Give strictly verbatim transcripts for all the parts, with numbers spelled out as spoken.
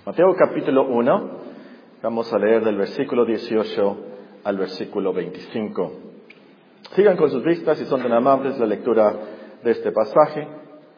Mateo capítulo uno, vamos a leer del versículo dieciocho al versículo veinticinco. Sigan con sus vistas, si son tan amables, la lectura de este pasaje.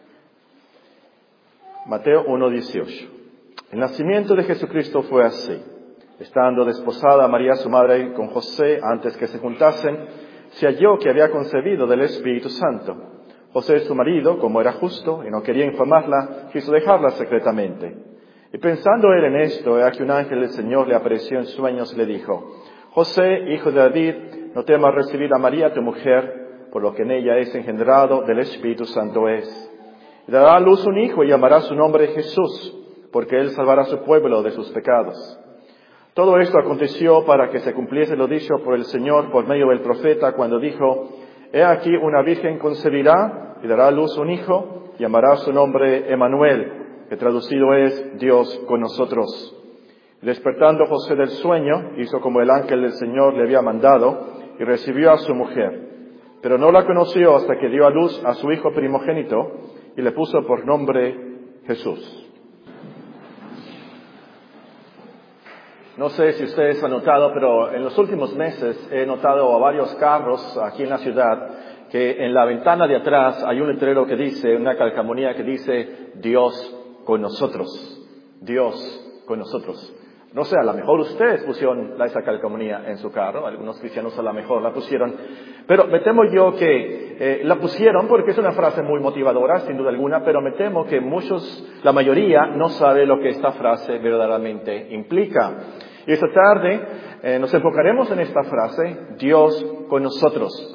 Mateo uno, dieciocho. El nacimiento de Jesucristo fue así. Estando desposada María su madre con José, antes que se juntasen, se halló que había concebido del Espíritu Santo. José su marido, como era justo y no quería infamarla, quiso dejarla secretamente. Y pensando él en esto, he aquí un ángel del Señor le apareció en sueños y le dijo: José, hijo de David, no temas recibir a María tu mujer, por lo que en ella es engendrado del Espíritu Santo es. Y dará a luz un hijo y llamará su nombre Jesús, porque él salvará a su pueblo de sus pecados. Todo esto aconteció para que se cumpliese lo dicho por el Señor por medio del profeta, cuando dijo: He aquí una virgen concebirá y dará a luz un hijo, y llamará su nombre Emmanuel, que traducido es Dios con nosotros. Despertando José del sueño, hizo como el ángel del Señor le había mandado, y recibió a su mujer. Pero no la conoció hasta que dio a luz a su hijo primogénito, y le puso por nombre Jesús. No sé si ustedes han notado, pero en los últimos meses he notado a varios carros aquí en la ciudad que en la ventana de atrás hay un letrero que dice, una calcamonía que dice Dios con nosotros. Dios con nosotros. No sé, a lo mejor ustedes pusieron esa calcamonía en su carro, algunos cristianos a lo mejor la pusieron, pero me temo yo que eh, la pusieron porque es una frase muy motivadora, sin duda alguna, pero me temo que muchos, la mayoría, no sabe lo que esta frase verdaderamente implica. Y esta tarde eh, nos enfocaremos en esta frase, Dios con nosotros.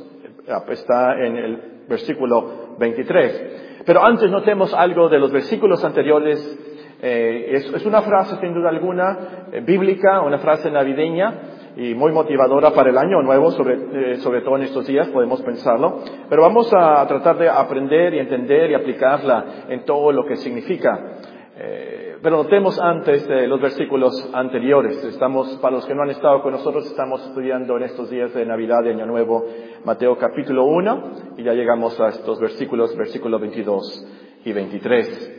Está en el versículo veintitrés. Pero antes notemos algo de los versículos anteriores. Eh, es, es una frase sin duda alguna eh, bíblica, una frase navideña y muy motivadora para el año nuevo, sobre, eh, sobre todo en estos días podemos pensarlo. Pero vamos a tratar de aprender y entender y aplicarla en todo lo que significa. Eh, pero notemos antes eh, los versículos anteriores. Estamos, para los que no han estado con nosotros, estamos estudiando en estos días de Navidad y Año Nuevo Mateo capítulo uno y ya llegamos a estos versículos, versículos veintidós y veintitrés.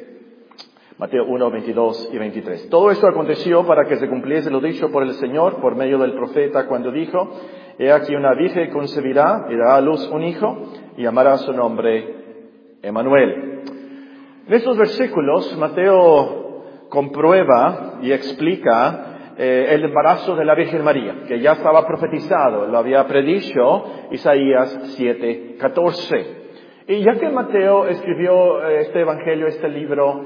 Mateo uno, veintidós y veintitrés. Todo esto aconteció para que se cumpliese lo dicho por el Señor por medio del profeta cuando dijo: He aquí una virgen concebirá y dará a luz un hijo y llamará su nombre Emmanuel. En estos versículos Mateo comprueba y explica eh, el embarazo de la Virgen María, que ya estaba profetizado, lo había predicho Isaías siete, catorce. Y ya que Mateo escribió este evangelio, este libro,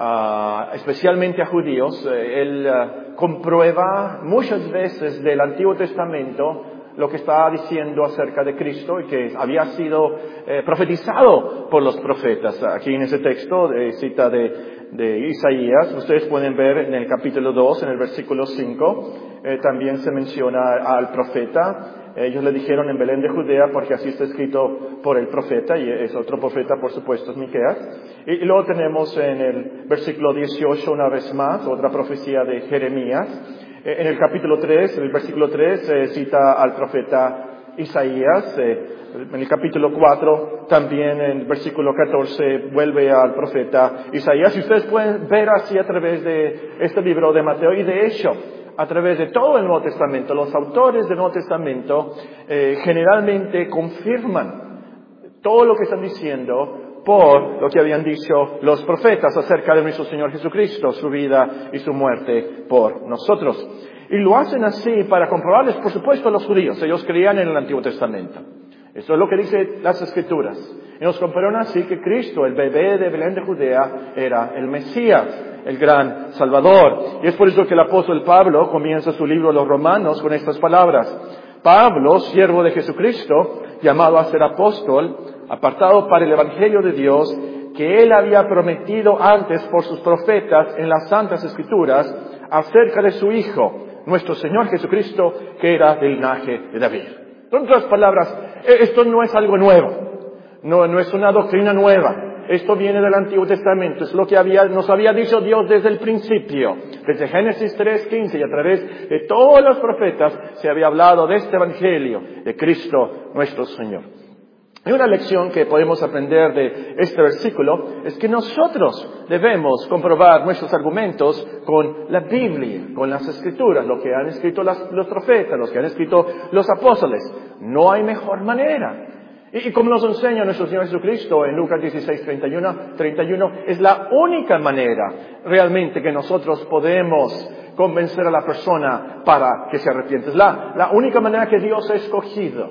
uh, especialmente a judíos, eh, él uh, comprueba muchas veces del Antiguo Testamento lo que está diciendo acerca de Cristo y que había sido eh, profetizado por los profetas. Aquí en ese texto, de cita de, de Isaías, ustedes pueden ver en el capítulo dos, en el versículo cinco, eh, también se menciona al profeta. Ellos le dijeron en Belén de Judea, porque así está escrito por el profeta, y es otro profeta, por supuesto, es Miqueas. Y, y luego tenemos en el versículo dieciocho, una vez más, otra profecía de Jeremías. En el capítulo tres, en el versículo tres, eh, cita al profeta Isaías. Eh, en el capítulo cuatro, también en el versículo catorce, vuelve al profeta Isaías. Y ustedes pueden ver así a través de este libro de Mateo, y de hecho, a través de todo el Nuevo Testamento, los autores del Nuevo Testamento eh, generalmente confirman todo lo que están diciendo por lo que habían dicho los profetas acerca de nuestro Señor Jesucristo, su vida y su muerte por nosotros. Y lo hacen así para comprobarles, por supuesto, a los judíos. Ellos creían en el Antiguo Testamento. Eso es lo que dicen las Escrituras. Y nos comprueban así que Cristo, el bebé de Belén de Judea, era el Mesías, el gran Salvador. Y es por eso que el apóstol Pablo comienza su libro Los Romanos con estas palabras: Pablo, siervo de Jesucristo, llamado a ser apóstol, apartado para el Evangelio de Dios, que él había prometido antes por sus profetas en las Santas Escrituras, acerca de su Hijo, nuestro Señor Jesucristo, que era del linaje de David. En otras palabras, esto no es algo nuevo, no, no es una doctrina nueva. Esto viene del Antiguo Testamento, es lo que había, nos había dicho Dios desde el principio. Desde Génesis tres quince y a través de todos los profetas se había hablado de este Evangelio, de Cristo nuestro Señor. Y una lección que podemos aprender de este versículo es que nosotros debemos comprobar nuestros argumentos con la Biblia, con las Escrituras, lo que han escrito las, los profetas, los que han escrito los apóstoles. No hay mejor manera. Y, y como nos enseña nuestro Señor Jesucristo en Lucas dieciséis, treinta y uno, es la única manera realmente que nosotros podemos convencer a la persona para que se arrepienta. Es la, la única manera que Dios ha escogido.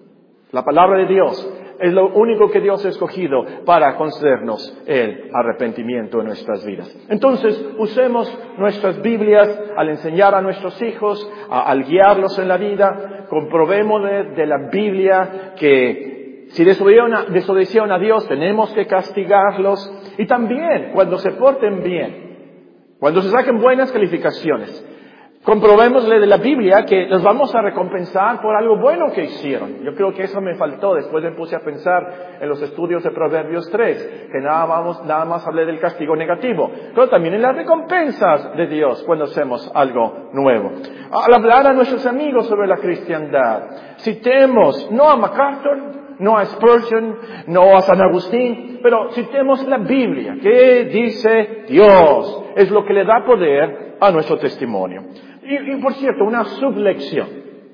La palabra de Dios es lo único que Dios ha escogido para concedernos el arrepentimiento en nuestras vidas. Entonces, usemos nuestras Biblias al enseñar a nuestros hijos, a, al guiarlos en la vida. Comprobemos de, de la Biblia que si desobedecieron, desobedecieron a Dios, tenemos que castigarlos. Y también, cuando se porten bien, cuando se saquen buenas calificaciones, comprobémosle de la Biblia que los vamos a recompensar por algo bueno que hicieron. Yo creo que eso me faltó. Después me puse a pensar en los estudios de Proverbios tres, que nada, vamos, nada más hablé del castigo negativo, pero también en las recompensas de Dios cuando hacemos algo nuevo. Al hablar a nuestros amigos sobre la cristiandad, citemos no a MacArthur, no a Spurgeon, no a San Agustín, pero citemos la Biblia, que dice Dios, es lo que le da poder a nuestro testimonio. Y, y por cierto, una sublección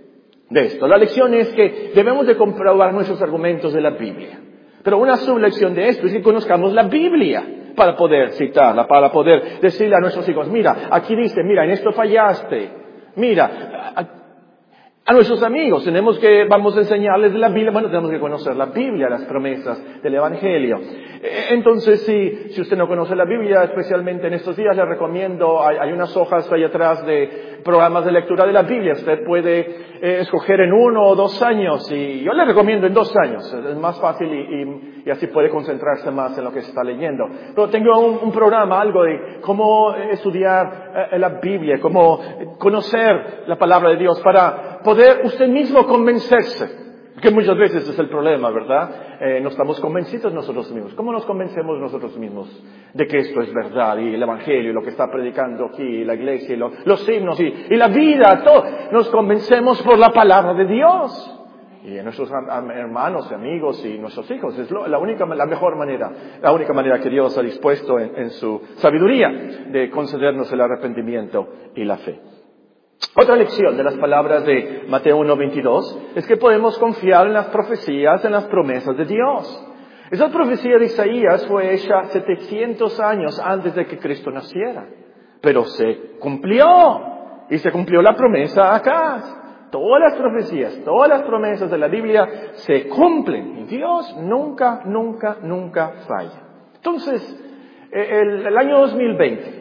de esto. La lección es que debemos de comprobar nuestros argumentos de la Biblia. Pero una sublección de esto es que conozcamos la Biblia para poder citarla, para poder decirle a nuestros hijos, mira, aquí dice, mira, en esto fallaste. Mira, a, a nuestros amigos tenemos que, vamos a enseñarles de la Biblia, bueno, tenemos que conocer la Biblia, las promesas del Evangelio. Entonces, si, si usted no conoce la Biblia, especialmente en estos días, le recomiendo, hay, hay unas hojas ahí atrás de programas de lectura de la Biblia. Usted puede eh, escoger en uno o dos años, y yo le recomiendo en dos años. Es más fácil y, y, y así puede concentrarse más en lo que se está leyendo. Pero tengo un, un programa, algo de cómo estudiar eh, la Biblia, cómo conocer la palabra de Dios para poder usted mismo convencerse. Que muchas veces es el problema, ¿verdad? Eh, no estamos convencidos nosotros mismos. ¿Cómo nos convencemos nosotros mismos de que esto es verdad? Y el Evangelio, y lo que está predicando aquí, la iglesia, y lo, los himnos, y, y la vida, todo. Nos convencemos por la palabra de Dios. Y nuestros hermanos, amigos y nuestros hijos. Es lo, la única, la mejor manera, la única manera que Dios ha dispuesto en, en su sabiduría de concedernos el arrepentimiento y la fe. Otra lección de las palabras de Mateo uno veintidós es que podemos confiar en las profecías, en las promesas de Dios. Esa profecía de Isaías fue hecha setecientos años antes de que Cristo naciera, pero se cumplió, y se cumplió la promesa acá. Todas las profecías, todas las promesas de la Biblia se cumplen, y Dios nunca, nunca, nunca falla. Entonces, el, el año dos mil veinte,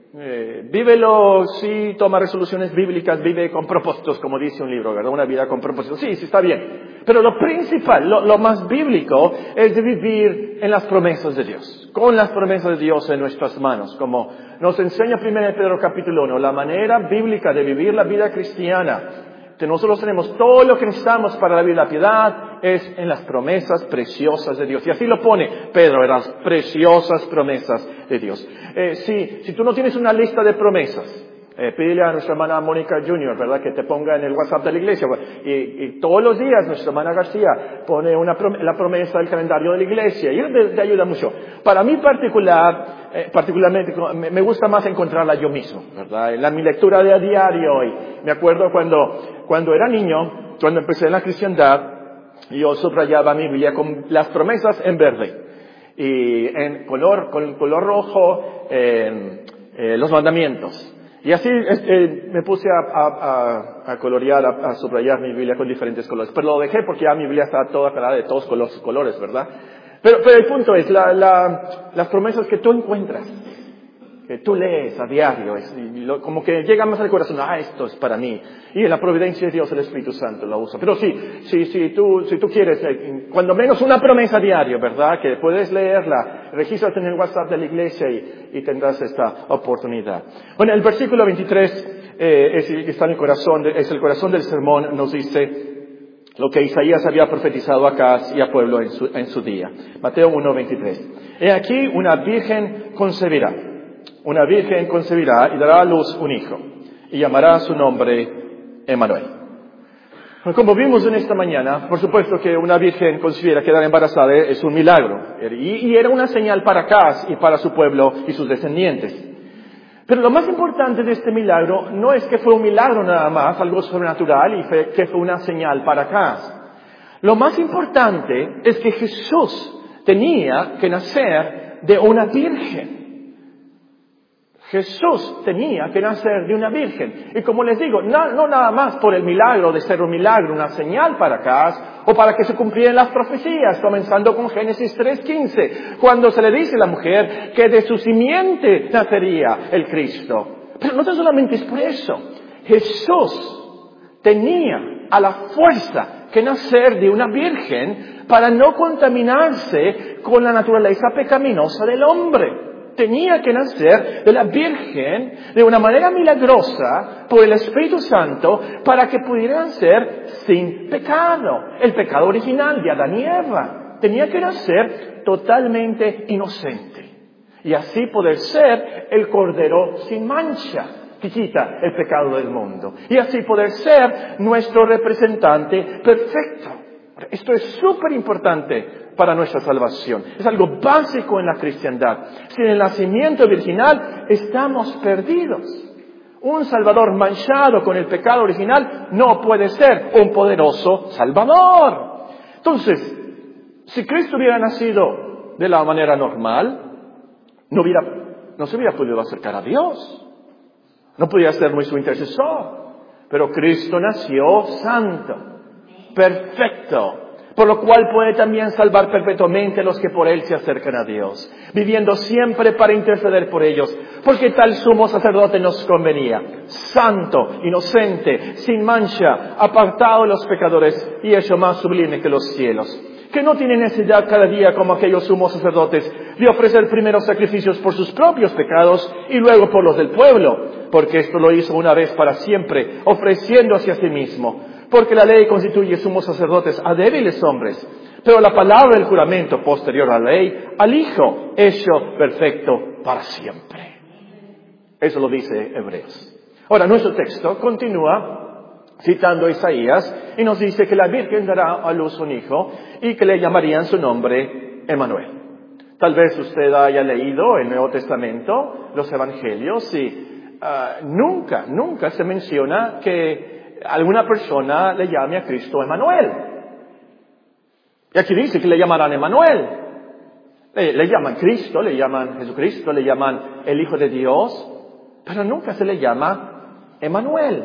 Eh, vívelo, sí, toma resoluciones bíblicas, vive con propósitos, como dice un libro, ¿verdad? Una vida con propósitos. Sí, sí, está bien. Pero lo principal, lo, lo más bíblico, es de vivir en las promesas de Dios, con las promesas de Dios en nuestras manos, como nos enseña primero Pedro capítulo uno, la manera bíblica de vivir la vida cristiana. Que nosotros tenemos todo lo que necesitamos para la vida y la piedad es en las promesas preciosas de Dios. Y así lo pone Pedro, en las preciosas promesas de Dios. Eh, si, si tú no tienes una lista de promesas, eh, pídele a nuestra hermana Mónica junior, ¿verdad? Que te ponga en el WhatsApp de la iglesia. Y, y todos los días nuestra hermana García pone una prom- la promesa del calendario de la iglesia. Y eso te, te ayuda mucho. Para mí particular, eh, particularmente, me, me gusta más encontrarla yo mismo, ¿verdad? En la, mi lectura de a diario hoy. Me acuerdo cuando, cuando era niño, cuando empecé en la cristiandad, yo subrayaba mi Biblia con las promesas en verde. Y en color, con color rojo, eh, eh, los mandamientos. Y así eh, me puse a, a, a, a colorear, a, a subrayar mi Biblia con diferentes colores. Pero lo dejé porque ya mi Biblia está toda cargada de todos los colores, ¿verdad? Pero, pero el punto es, la, la, las promesas que tú encuentras, que tú lees a diario, es, y lo, como que llega más al corazón, ah, esto es para mí. Y en la providencia de Dios el Espíritu Santo lo usa. Pero sí, sí, sí, tú, si tú quieres, eh, cuando menos una promesa diario, ¿verdad? Que puedes leerla, regístrate en el WhatsApp de la iglesia y, y tendrás esta oportunidad. Bueno, el versículo veintitrés eh, es, está en el corazón, de, es el corazón del sermón, nos dice lo que Isaías había profetizado a Acaz y a pueblo en su, en su día. Mateo uno veintitrés. He aquí una virgen concebirá. Una virgen concebirá y dará a luz un hijo, y llamará su nombre Emmanuel. Como vimos en esta mañana, por supuesto que una virgen considera quedar embarazada es un milagro. Y, y era una señal para Acaz y para su pueblo y sus descendientes. Pero lo más importante de este milagro no es que fue un milagro nada más, algo sobrenatural, y fue, que fue una señal para Acaz. Lo más importante es que Jesús tenía que nacer de una virgen. Jesús tenía que nacer de una virgen. Y como les digo, no, no nada más por el milagro de ser un milagro, una señal para Acaz, o para que se cumplieran las profecías, comenzando con Génesis tres quince, cuando se le dice a la mujer que de su simiente nacería el Cristo. Pero no solamente es por eso. Jesús tenía a la fuerza que nacer de una virgen para no contaminarse con la naturaleza pecaminosa del hombre. Tenía que nacer de la Virgen de una manera milagrosa por el Espíritu Santo para que pudieran ser sin pecado. El pecado original de Adán y Eva. Tenía que nacer totalmente inocente. Y así poder ser el Cordero sin mancha que quita el pecado del mundo. Y así poder ser nuestro representante perfecto. Esto es súper importante para nuestra salvación. Es algo básico en la cristiandad. Sin el nacimiento virginal estamos perdidos. Un salvador manchado con el pecado original no puede ser un poderoso salvador. Entonces, si Cristo hubiera nacido de la manera normal, no hubiera, no se hubiera podido acercar a Dios. No podía ser muy su intercesor. Pero Cristo nació santo, perfecto, por lo cual puede también salvar perpetuamente a los que por Él se acercan a Dios, viviendo siempre para interceder por ellos, porque tal sumo sacerdote nos convenía, santo, inocente, sin mancha, apartado de los pecadores y hecho más sublime que los cielos, que no tiene necesidad cada día como aquellos sumos sacerdotes de ofrecer primero sacrificios por sus propios pecados y luego por los del pueblo, porque esto lo hizo una vez para siempre, ofreciéndose a sí mismo. Porque la ley constituye sumos sacerdotes a débiles hombres, pero la palabra del juramento posterior a la ley, al Hijo, hecho perfecto para siempre. Eso lo dice Hebreos. Ahora, nuestro texto continúa citando a Isaías y nos dice que la Virgen dará a luz un hijo y que le llamarían su nombre Emmanuel. Tal vez usted haya leído el Nuevo Testamento, los Evangelios, y uh, nunca, nunca se menciona que alguna persona le llame a Cristo Emmanuel. Y aquí dice que le llamarán Emmanuel. Le, le llaman Cristo, le llaman Jesucristo, le llaman el Hijo de Dios, pero nunca se le llama Emmanuel.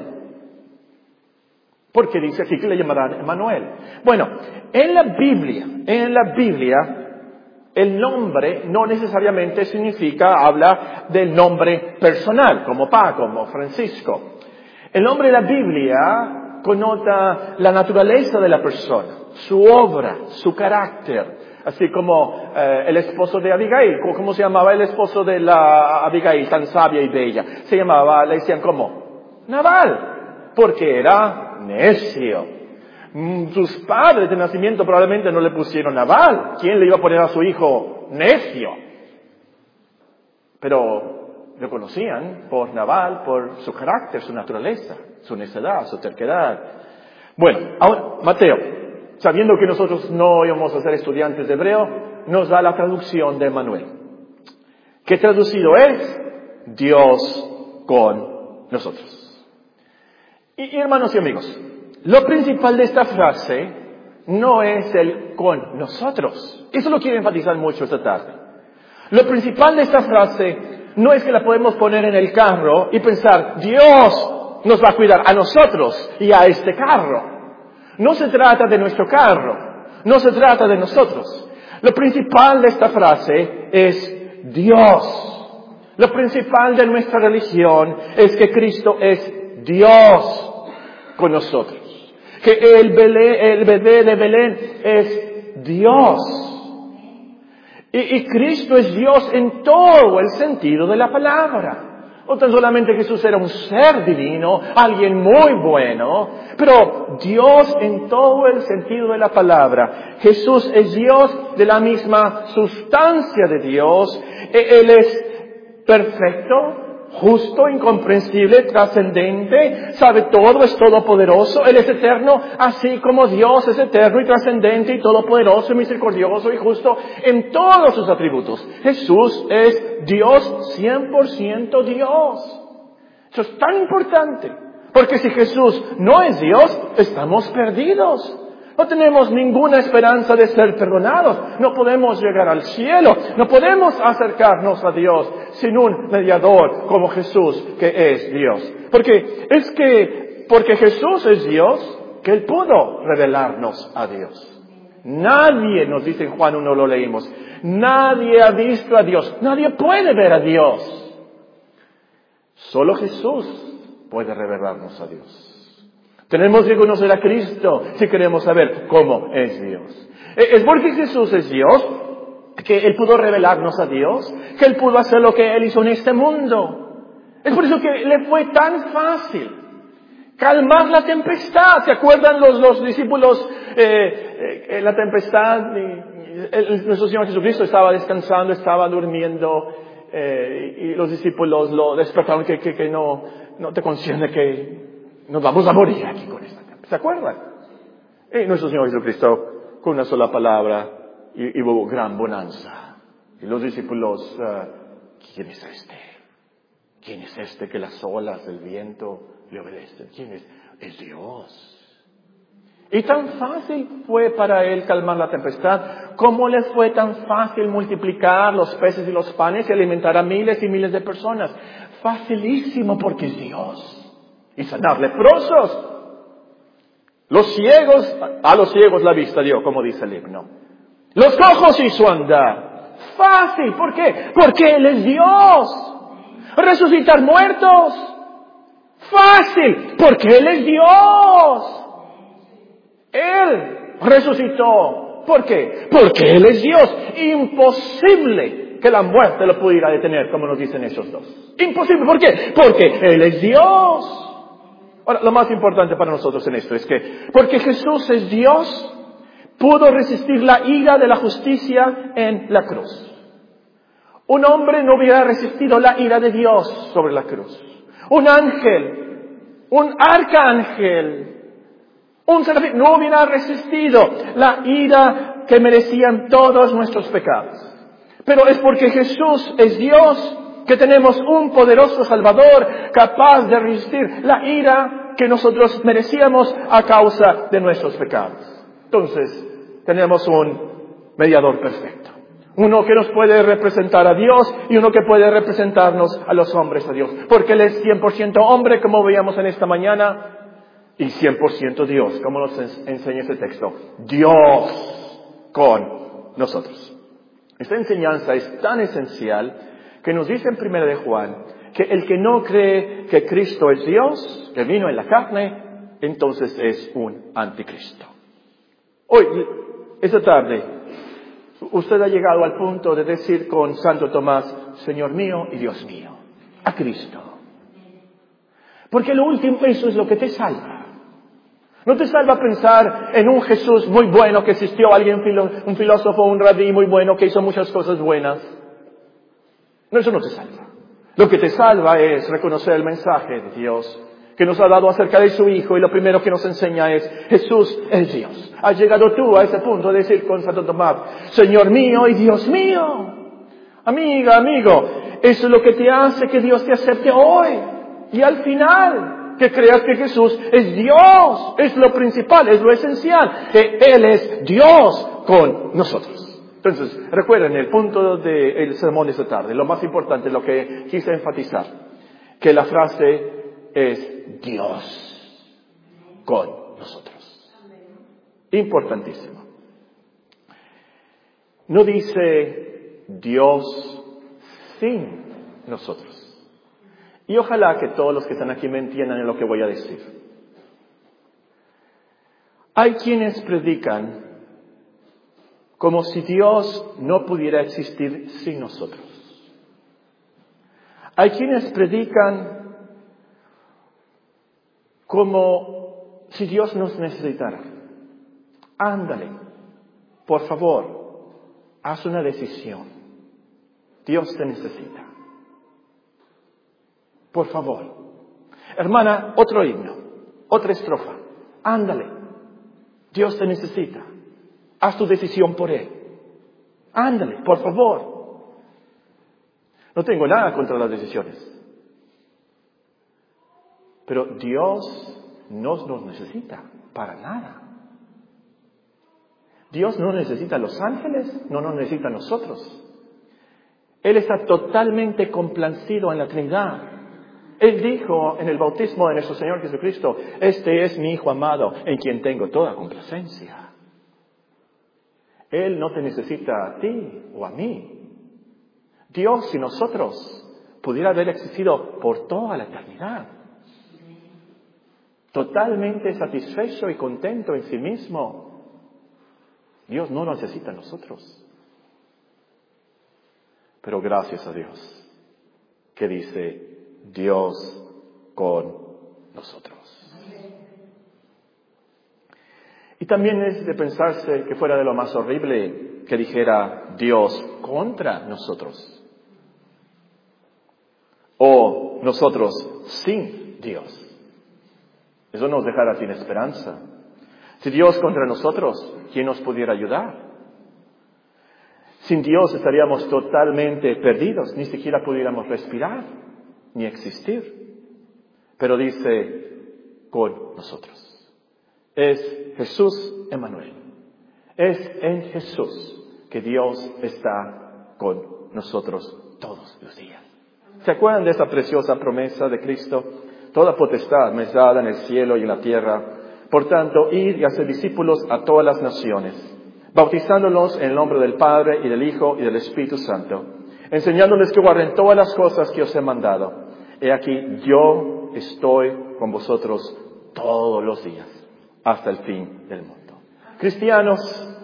¿Por qué dice aquí que le llamarán Emmanuel? Bueno, en la Biblia, en la Biblia, el nombre no necesariamente significa, habla del nombre personal, como Paco, como Francisco. El nombre de la Biblia connota la naturaleza de la persona, su obra, su carácter. Así como eh, el esposo de Abigail, ¿cómo se llamaba el esposo de la Abigail, tan sabia y bella? Se llamaba, le decían ¿cómo? Nabal, porque era necio. Mm, sus padres de nacimiento probablemente no le pusieron Nabal. ¿Quién le iba a poner a su hijo necio? Pero lo conocían por Nabal, por su carácter, su naturaleza, su necedad, su terquedad. Bueno, ahora, Mateo, sabiendo que nosotros no íbamos a ser estudiantes de hebreo, nos da la traducción de Emmanuel. ¿Qué traducido es? Dios con nosotros. Y, y hermanos y amigos, lo principal de esta frase no es el con nosotros. Eso lo quiero enfatizar mucho esta tarde. Lo principal de esta frase no es que la podemos poner en el carro y pensar, Dios nos va a cuidar a nosotros y a este carro. No se trata de nuestro carro, no se trata de nosotros. Lo principal de esta frase es Dios. Lo principal de nuestra religión es que Cristo es Dios con nosotros. Que el bebé, el bebé de Belén es Dios. Y, y Cristo es Dios en todo el sentido de la palabra. No tan solamente Jesús era un ser divino, alguien muy bueno, pero Dios en todo el sentido de la palabra. Jesús es Dios de la misma sustancia de Dios. Él es perfecto, justo, incomprensible, trascendente, sabe todo, es todopoderoso, Él es eterno, así como Dios es eterno y trascendente y todopoderoso y misericordioso y justo en todos sus atributos. Jesús es Dios, cien por ciento Dios. Eso es tan importante, porque si Jesús no es Dios, estamos perdidos. No tenemos ninguna esperanza de ser perdonados. No podemos llegar al cielo. No podemos acercarnos a Dios sin un mediador como Jesús, que es Dios. Porque es que, porque Jesús es Dios, que Él pudo revelarnos a Dios. Nadie, nos dice en Juan uno, lo leímos, nadie ha visto a Dios. Nadie puede ver a Dios. Solo Jesús puede revelarnos a Dios. Tenemos que conocer a Cristo si queremos saber cómo es Dios. Es porque Jesús es Dios, que Él pudo revelarnos a Dios, que Él pudo hacer lo que Él hizo en este mundo. Es por eso que le fue tan fácil calmar la tempestad. ¿Se acuerdan los, los discípulos eh, eh, la tempestad? Y, el, nuestro Señor Jesucristo estaba descansando, estaba durmiendo, eh, y los discípulos lo despertaron, que, que, que no, no te concierne que nos vamos a morir aquí con esta tempestad. ¿Se acuerdan? Y nuestro Señor Jesucristo, con una sola palabra, y, y hubo gran bonanza. Y los discípulos, uh, ¿quién es este? ¿Quién es este que las olas, el viento le obedecen? ¿Quién es? Es Dios. Y tan fácil fue para Él calmar la tempestad, como le fue tan fácil multiplicar los peces y los panes y alimentar a miles y miles de personas. Facilísimo, porque es Dios. Y sanar leprosos. Los ciegos, a los ciegos la vista dio, como dice el himno. Los cojos hizo andar. Fácil, ¿por qué? Porque Él es Dios. Resucitar muertos. Fácil, porque Él es Dios. Él resucitó. ¿Por qué? Porque Él es Dios. Imposible que la muerte lo pudiera detener, como nos dicen esos dos. Imposible, ¿por qué? Porque Él es Dios. Ahora, lo más importante para nosotros en esto es que, porque Jesús es Dios, pudo resistir la ira de la justicia en la cruz. Un hombre no hubiera resistido la ira de Dios sobre la cruz. Un ángel, un arcángel, un serafín no hubiera resistido la ira que merecían todos nuestros pecados. Pero es porque Jesús es Dios que tenemos un poderoso Salvador capaz de resistir la ira que nosotros merecíamos a causa de nuestros pecados. Entonces, tenemos un mediador perfecto. Uno que nos puede representar a Dios y uno que puede representarnos a los hombres a Dios. Porque Él es cien por ciento hombre, como veíamos en esta mañana, y cien por ciento Dios, como nos enseña este texto. Dios con nosotros. Esta enseñanza es tan esencial que nos dice en primera de Juan que el que no cree que Cristo es Dios, que vino en la carne, entonces es un anticristo. Hoy, esta tarde, usted ha llegado al punto de decir con Santo Tomás, Señor mío y Dios mío, a Cristo. Porque lo último, eso es lo que te salva. No te salva pensar en un Jesús muy bueno que existió, alguien, un filósofo, un rabí muy bueno que hizo muchas cosas buenas. No, eso no te salva. Lo que te salva es reconocer el mensaje de Dios que nos ha dado acerca de su Hijo, y lo primero que nos enseña es, Jesús es Dios. Has llegado tú a ese punto de decir con Santo Tomás, Señor mío y Dios mío. Amiga, amigo, eso es lo que te hace que Dios te acepte hoy. Y al final, que creas que Jesús es Dios. Es lo principal, es lo esencial, que Él es Dios con nosotros. Entonces, recuerden el punto del sermón de esta tarde. Lo más importante, lo que quise enfatizar, que la frase es Dios con nosotros. Importantísimo. No dice Dios sin nosotros. Y ojalá que todos los que están aquí me entiendan en lo que voy a decir. Hay quienes predican como si Dios no pudiera existir sin nosotros. Hay quienes predican como si Dios nos necesitara. Ándale, por favor, haz una decisión. Dios te necesita. Por favor. Hermana, otro himno, otra estrofa. Ándale. Dios te necesita. Haz tu decisión por Él. Ándale, por favor. No tengo nada contra las decisiones. Pero Dios no nos necesita para nada. Dios no necesita a los ángeles, no nos necesita a nosotros. Él está totalmente complacido en la Trinidad. Él dijo en el bautismo de nuestro Señor Jesucristo, este es mi Hijo amado, en quien tengo toda complacencia. Él no te necesita a ti o a mí. Dios y nosotros pudiera haber existido por toda la eternidad. Totalmente satisfecho y contento en sí mismo. Dios no nos necesita a nosotros. Pero gracias a Dios, que dice Dios con nosotros. Y también es de pensarse que fuera de lo más horrible que dijera Dios contra nosotros. O nosotros sin Dios. Eso nos dejará sin esperanza. Si Dios contra nosotros, ¿quién nos pudiera ayudar? Sin Dios estaríamos totalmente perdidos, ni siquiera pudiéramos respirar, ni existir. Pero dice, con nosotros. Es Jesús Emmanuel. Es en Jesús que Dios está con nosotros todos los días. ¿Se acuerdan de esa preciosa promesa de Cristo? Toda potestad me es dada en el cielo y en la tierra. Por tanto, id y haced discípulos a todas las naciones, bautizándolos en el nombre del Padre y del Hijo y del Espíritu Santo, enseñándoles que guarden todas las cosas que os he mandado. He aquí, yo estoy con vosotros todos los días, hasta el fin del mundo. Cristianos,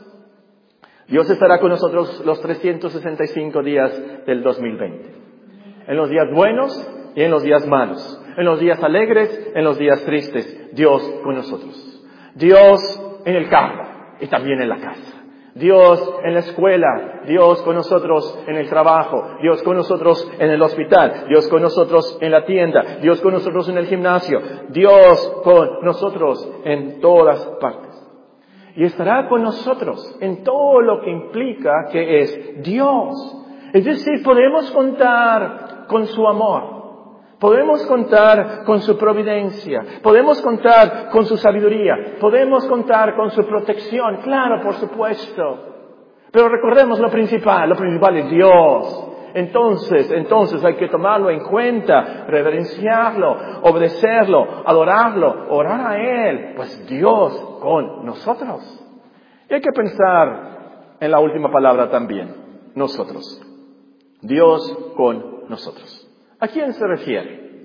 Dios estará con nosotros los trescientos sesenta y cinco días del dos mil veinte. En los días buenos y en los días malos. En los días alegres, en los días tristes. Dios con nosotros. Dios en el carro y también en la casa. Dios en la escuela, Dios con nosotros en el trabajo, Dios con nosotros en el hospital, Dios con nosotros en la tienda, Dios con nosotros en el gimnasio, Dios con nosotros en todas partes. Y estará con nosotros en todo lo que implica que es Dios. Es decir, podemos contar con su amor. Podemos contar con su providencia, podemos contar con su sabiduría, podemos contar con su protección, claro, por supuesto. Pero recordemos lo principal, lo principal es Dios. Entonces, entonces hay que tomarlo en cuenta, reverenciarlo, obedecerlo, adorarlo, orar a Él, pues Dios con nosotros. Y hay que pensar en la última palabra también, nosotros. Dios con nosotros. ¿A quién se refiere?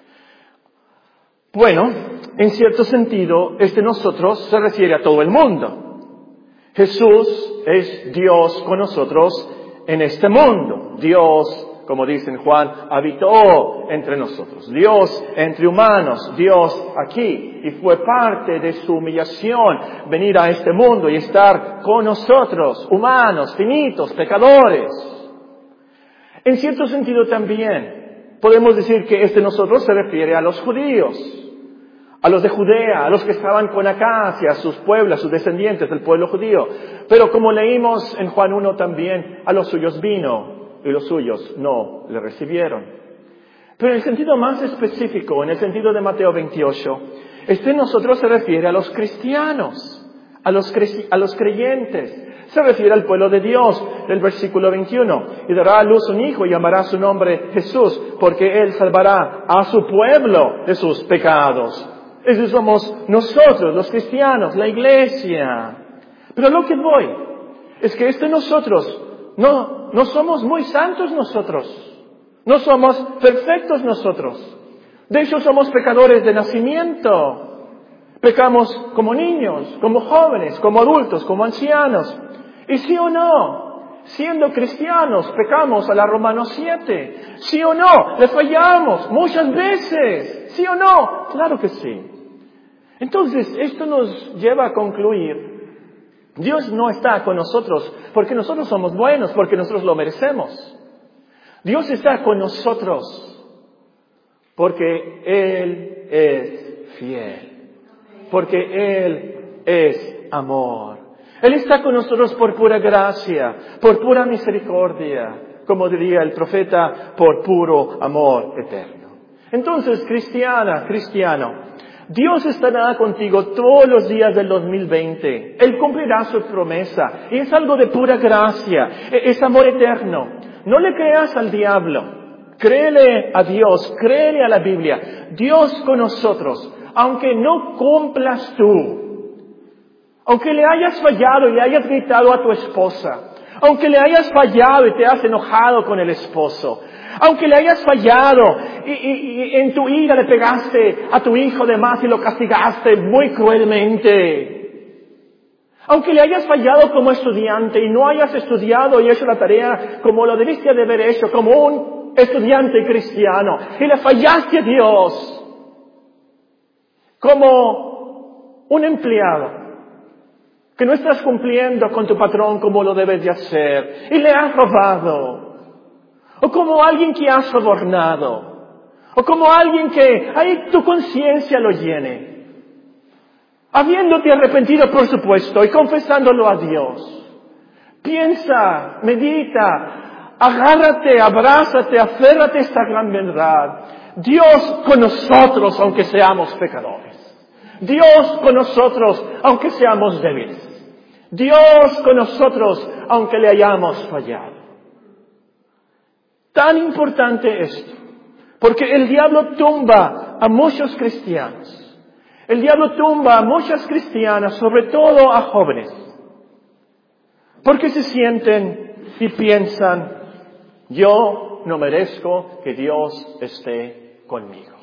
Bueno, en cierto sentido, este nosotros se refiere a todo el mundo. Jesús es Dios con nosotros en este mundo. Dios, como dice en Juan, habitó entre nosotros. Dios entre humanos, Dios aquí. Y fue parte de su humillación venir a este mundo y estar con nosotros, humanos, finitos, pecadores. En cierto sentido también, podemos decir que este nosotros se refiere a los judíos, a los de Judea, a los que estaban con Acacia, a sus pueblos, a sus descendientes del pueblo judío. Pero como leímos en Juan uno también, a los suyos vino y los suyos no le recibieron. Pero en el sentido más específico, en el sentido de Mateo veintiocho, este nosotros se refiere a los cristianos, a los, cre- a los creyentes. Se refiere al pueblo de Dios, del versículo veintiuno. Y dará a luz un hijo y llamará su nombre Jesús, porque Él salvará a su pueblo de sus pecados. Esos somos nosotros, los cristianos, la iglesia. Pero lo que voy es que este nosotros, no, no somos muy santos nosotros. No somos perfectos nosotros. De hecho, somos pecadores de nacimiento. Pecamos como niños, como jóvenes, como adultos, como ancianos. Y sí o no, siendo cristianos, pecamos a la Romanos siete. Sí o no, le fallamos muchas veces. Sí o no, claro que sí. Entonces, esto nos lleva a concluir, Dios no está con nosotros porque nosotros somos buenos, porque nosotros lo merecemos. Dios está con nosotros Porque Él es fiel. Porque Él es amor. Él está con nosotros por pura gracia, por pura misericordia, como diría el profeta, por puro amor eterno. Entonces, cristiana, cristiano, Dios estará contigo todos los días del dos mil veinte. Él cumplirá su promesa. Y es algo de pura gracia. Es amor eterno. No le creas al diablo. Créele a Dios. Créele a la Biblia. Dios con nosotros. Aunque no cumplas tú. Aunque le hayas fallado y le hayas gritado a tu esposa. Aunque le hayas fallado y te has enojado con el esposo. Aunque le hayas fallado y, y, y en tu ira le pegaste a tu hijo de más y lo castigaste muy cruelmente. Aunque le hayas fallado como estudiante y no hayas estudiado y hecho la tarea como lo debiste de haber hecho, como un estudiante cristiano, y le fallaste a Dios, como un empleado, que no estás cumpliendo con tu patrón como lo debes de hacer, y le has robado. O como alguien que has sobornado. O como alguien que ahí tu conciencia lo llene. Habiéndote arrepentido, por supuesto, y confesándolo a Dios. Piensa, medita, agárrate, abrázate, aférrate a esta gran verdad. Dios con nosotros, aunque seamos pecadores. Dios con nosotros, aunque seamos débiles. Dios con nosotros, aunque le hayamos fallado. Tan importante esto, porque el diablo tumba a muchos cristianos. El diablo tumba a muchas cristianas, sobre todo a jóvenes, porque se sienten y piensan, yo no merezco que Dios esté conmigo.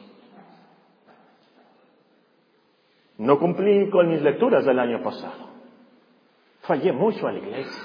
No cumplí con mis lecturas del año pasado. Fallé mucho a la iglesia.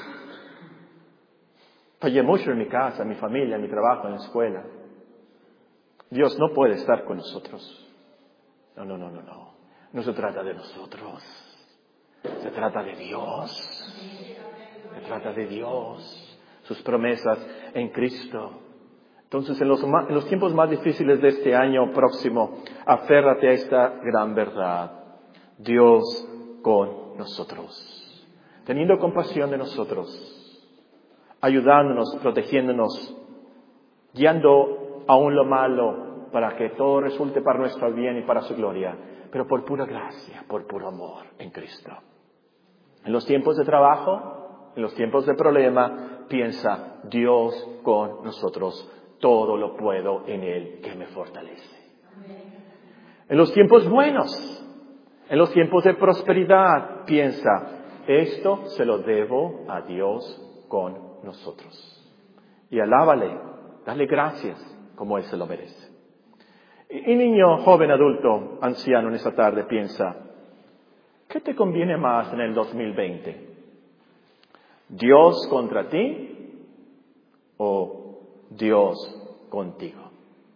Fallé mucho en mi casa, en mi familia, en mi trabajo, en la escuela. Dios no puede estar con nosotros. No, no, no, no, no. No se trata de nosotros. Se trata de Dios. Se trata de Dios. Sus promesas en Cristo. Entonces, en los, en los tiempos más difíciles de este año próximo, aférrate a esta gran verdad. Dios con nosotros. Teniendo compasión de nosotros. Ayudándonos, protegiéndonos, guiando aún lo malo para que todo resulte para nuestro bien y para su gloria, pero por pura gracia, por puro amor en Cristo. En los tiempos de trabajo, en los tiempos de problema, piensa, Dios con nosotros, todo lo puedo en Él que me fortalece. En los tiempos buenos, en los tiempos de prosperidad, piensa, esto se lo debo a Dios con nosotros. Y alábale, dale gracias como Él se lo merece. Y, y niño, joven, adulto, anciano en esta tarde piensa, ¿qué te conviene más en el dos mil veinte? ¿Dios contra ti o Dios contigo?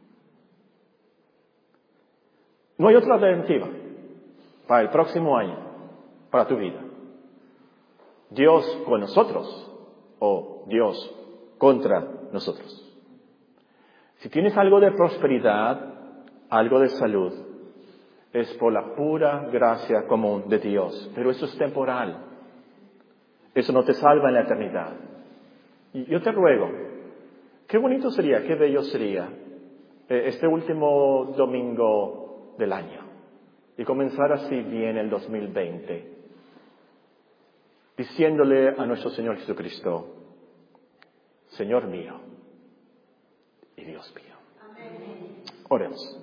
No hay otra alternativa para el próximo año, para tu vida. Dios con nosotros o Dios contra nosotros. Si tienes algo de prosperidad, algo de salud, es por la pura gracia común de Dios. Pero eso es temporal. Eso no te salva en la eternidad. Y yo te ruego, qué bonito sería, qué bello sería este último domingo del año y comenzar así bien el dos mil veinte, diciéndole a nuestro Señor Jesucristo, Señor mío y Dios mío. Amén. Oremos.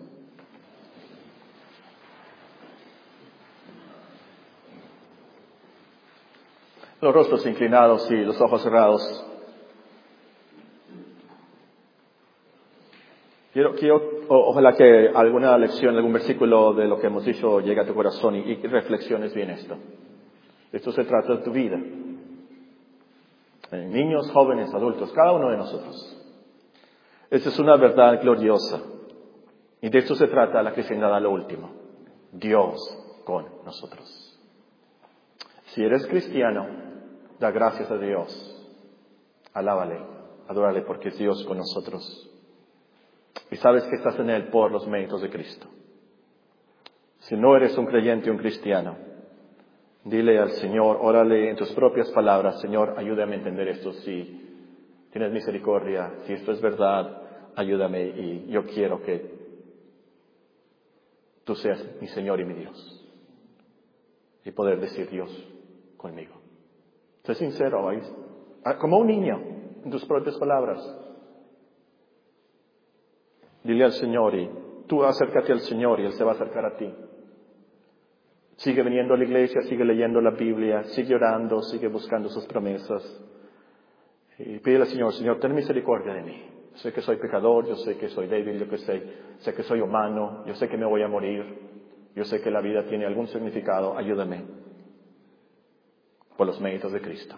Los rostros inclinados y los ojos cerrados. Quiero, quiero o, ojalá que alguna lección, algún versículo de lo que hemos dicho llegue a tu corazón y, y reflexiones bien esto. Esto se trata de tu vida. Eh, niños, jóvenes, adultos, cada uno de nosotros. Esta es una verdad gloriosa. Y de esto se trata la cristiandad a lo último. Dios con nosotros. Si eres cristiano, da gracias a Dios. Alábale, adórale porque es Dios con nosotros. Y sabes que estás en Él por los méritos de Cristo. Si no eres un creyente, un cristiano, dile al Señor, órale en tus propias palabras, Señor, ayúdame a entender esto. Si tienes misericordia, si esto es verdad, ayúdame y yo quiero que tú seas mi Señor y mi Dios. Y poder decir Dios conmigo. Sé sincero, ¿veis? Como un niño, en tus propias palabras. Dile al Señor y tú acércate al Señor y Él se va a acercar a ti. Sigue viniendo a la iglesia, sigue leyendo la Biblia, sigue orando, sigue buscando sus promesas. Y pídele al Señor, Señor, ten misericordia de mí. Yo sé que soy pecador, yo sé que soy débil, yo que sé, sé que soy humano, yo sé que me voy a morir, yo sé que la vida tiene algún significado, ayúdame por los méritos de Cristo.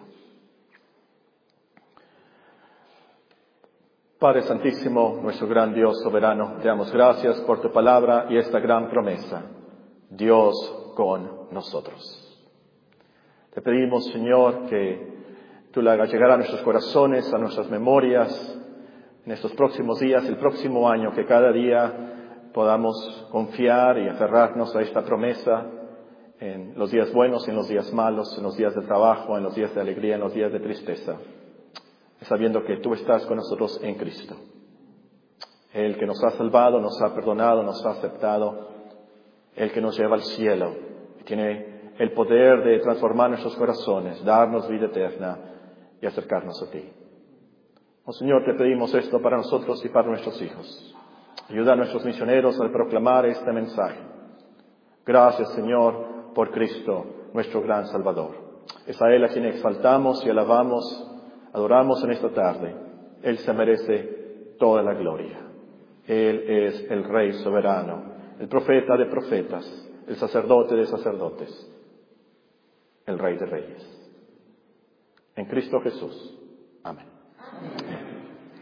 Padre Santísimo, nuestro gran Dios soberano, te damos gracias por tu palabra y esta gran promesa. Dios con nosotros. Te pedimos, Señor, que tú la hagas llegar a nuestros corazones, a nuestras memorias, en estos próximos días, el próximo año, que cada día podamos confiar y aferrarnos a esta promesa en los días buenos y en los días malos, en los días de trabajo, en los días de alegría, en los días de tristeza, sabiendo que tú estás con nosotros en Cristo. El que nos ha salvado, nos ha perdonado, nos ha aceptado, el que nos lleva al cielo, y tiene el poder de transformar nuestros corazones, darnos vida eterna y acercarnos a ti. Oh Señor, te pedimos esto para nosotros y para nuestros hijos. Ayuda a nuestros misioneros a proclamar este mensaje. Gracias, Señor, por Cristo, nuestro gran Salvador. Es a Él a quien exaltamos y alabamos, adoramos en esta tarde. Él se merece toda la gloria. Él es el Rey soberano, el profeta de profetas, el sacerdote de sacerdotes, el Rey de reyes. En Cristo Jesús. Amén.